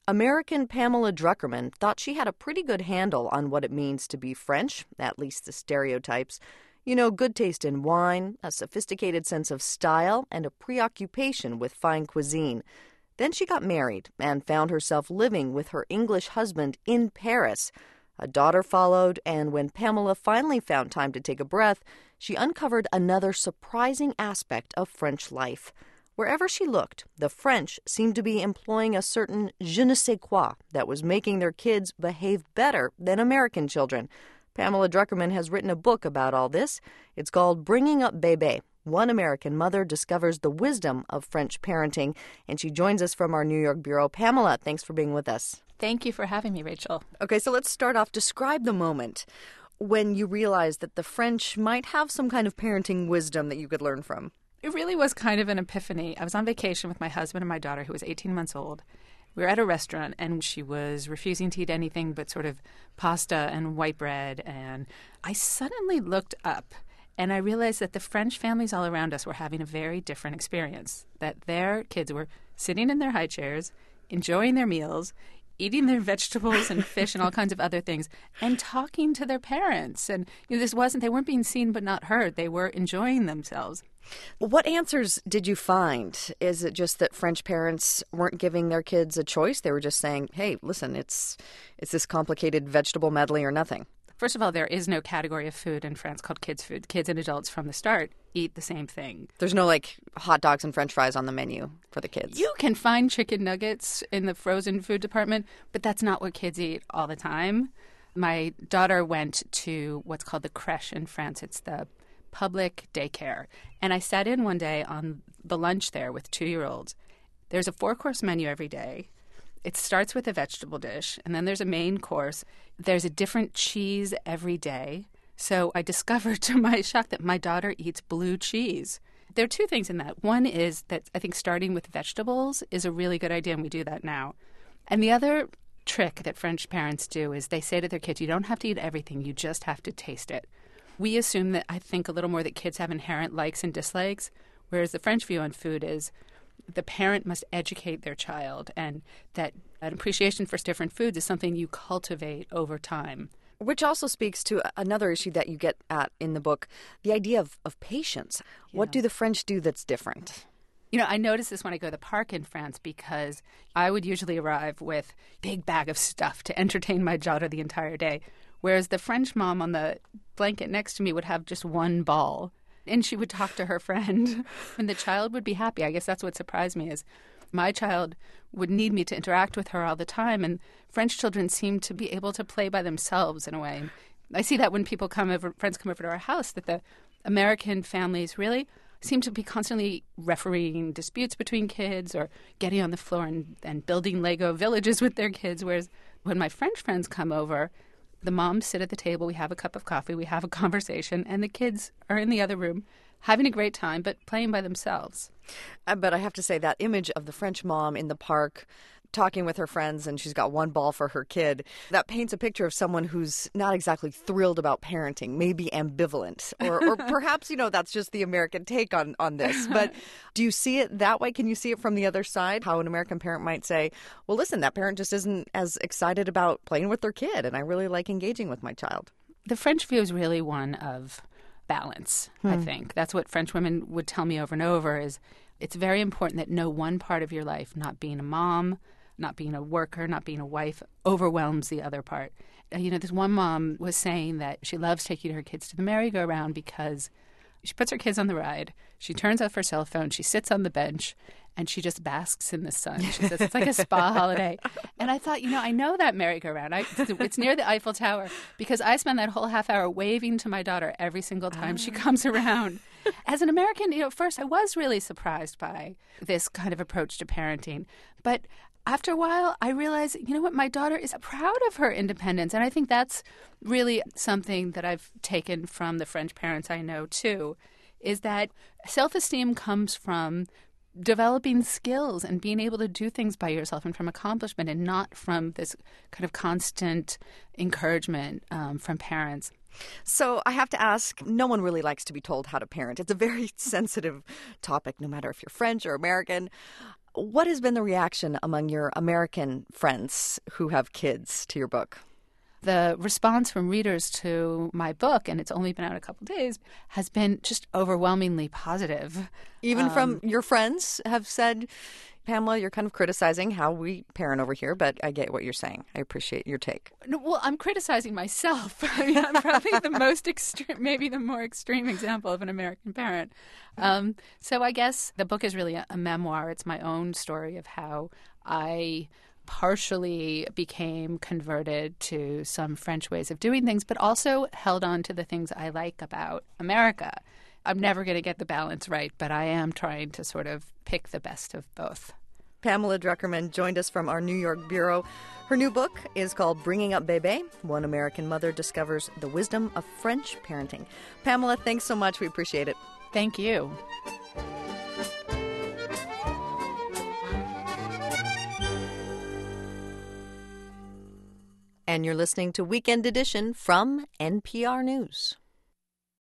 American Pamela Druckerman thought she had a pretty good handle on what it means to be French, at least the stereotypes. You know, good taste in wine, a sophisticated sense of style, and a preoccupation with fine cuisine. Then she got married and found herself living with her English husband in Paris. A daughter followed, and when Pamela finally found time to take a breath, she uncovered another surprising aspect of French life. Wherever she looked, the French seemed to be employing a certain je ne sais quoi that was making their kids behave better than American children. Pamela Druckerman has written a book about all this. It's called Bringing Up Bébé. One American mother discovers the wisdom of French parenting, and she joins us from our New York bureau. Pamela, thanks for being with us. Thank you for having me, Rachel. Okay, so let's start off. Describe the moment when you realized that the French might have some kind of parenting wisdom that you could learn from. It really was kind of an epiphany. I was on vacation with my husband and my daughter, who was 18 months old. We were at a restaurant, and she was refusing to eat anything but sort of pasta and white bread. And I suddenly looked up, and I realized that the French families all around us were having a very different experience, that their kids were sitting in their high chairs, enjoying their meals, eating their vegetables and fish and all kinds of other things, and talking to their parents. And they weren't being seen but not heard. They were enjoying themselves. What answers did you find? Is it just that French parents weren't giving their kids a choice? They were just saying, hey, listen, it's this complicated vegetable medley or nothing. First of all, there is no category of food in France called kids' food. Kids and adults from the start eat the same thing. There's no, hot dogs and French fries on the menu for the kids. You can find chicken nuggets in the frozen food department, but that's not what kids eat all the time. My daughter went to what's called the crèche in France. It's the public daycare. And I sat in one day on the lunch there with 2-year-olds. There's a 4-course menu every day. It starts with a vegetable dish, and then there's a main course. There's a different cheese every day. So I discovered to my shock that my daughter eats blue cheese. There are 2 things in that. One is that I think starting with vegetables is a really good idea, and we do that now. And the other trick that French parents do is they say to their kids, you don't have to eat everything, you just have to taste it. We assume that I think a little more that kids have inherent likes and dislikes, whereas the French view on food is the parent must educate their child, and that an appreciation for different foods is something you cultivate over time. Which also speaks to another issue that you get at in the book, the idea of patience. Yeah. What do the French do that's different? I notice this when I go to the park in France because I would usually arrive with a big bag of stuff to entertain my daughter the entire day, whereas the French mom on the blanket next to me would have just one ball, and she would talk to her friend, and the child would be happy. I guess that's what surprised me is my child would need me to interact with her all the time, and French children seem to be able to play by themselves in a way. I see that when friends come over to our house, that the American families really seem to be constantly refereeing disputes between kids or getting on the floor and building Lego villages with their kids, whereas when my French friends come over, the moms sit at the table, we have a cup of coffee, we have a conversation, and the kids are in the other room having a great time, but playing by themselves. But I have to say that image of the French mom in the park talking with her friends and she's got one ball for her kid, that paints a picture of someone who's not exactly thrilled about parenting, maybe ambivalent. Or perhaps, that's just the American take on this. But do you see it that way? Can you see it from the other side? How an American parent might say, well, listen, that parent just isn't as excited about playing with their kid, and I really like engaging with my child. The French view is really one of balance, I think. That's what French women would tell me over and over is it's very important that no one part of your life, not being a mom, not being a worker, not being a wife, overwhelms the other part. This one mom was saying that she loves taking her kids to the merry-go-round because she puts her kids on the ride, she turns off her cell phone, she sits on the bench, and she just basks in the sun. She says it's like a spa holiday. And I thought, I know that merry-go-round. It's near the Eiffel Tower because I spend that whole half hour waving to my daughter every single time she comes around. As an American, at first I was really surprised by this kind of approach to parenting. But after a while, I realized, my daughter is proud of her independence. And I think that's really something that I've taken from the French parents I know, too, is that self-esteem comes from developing skills and being able to do things by yourself and from accomplishment and not from this kind of constant encouragement from parents. So I have to ask, no one really likes to be told how to parent. It's a very sensitive topic, no matter if you're French or American. What has been the reaction among your American friends who have kids to your book? The response from readers to my book, and it's only been out a couple days, has been just overwhelmingly positive. Even from your friends have said, Pamela, you're kind of criticizing how we parent over here, but I get what you're saying. I appreciate your take. No, well, I'm criticizing myself. I mean, I'm probably the most extreme, maybe the more extreme example of an American parent. So I guess the book is really a memoir. It's my own story of how I partially became converted to some French ways of doing things, but also held on to the things I like about America. I'm never going to get the balance right, but I am trying to sort of pick the best of both. Pamela Druckerman joined us from our New York bureau. Her new book is called Bringing Up Bébé. One American mother discovers the wisdom of French parenting. Pamela, thanks so much. We appreciate it. Thank you. And you're listening to Weekend Edition from NPR News.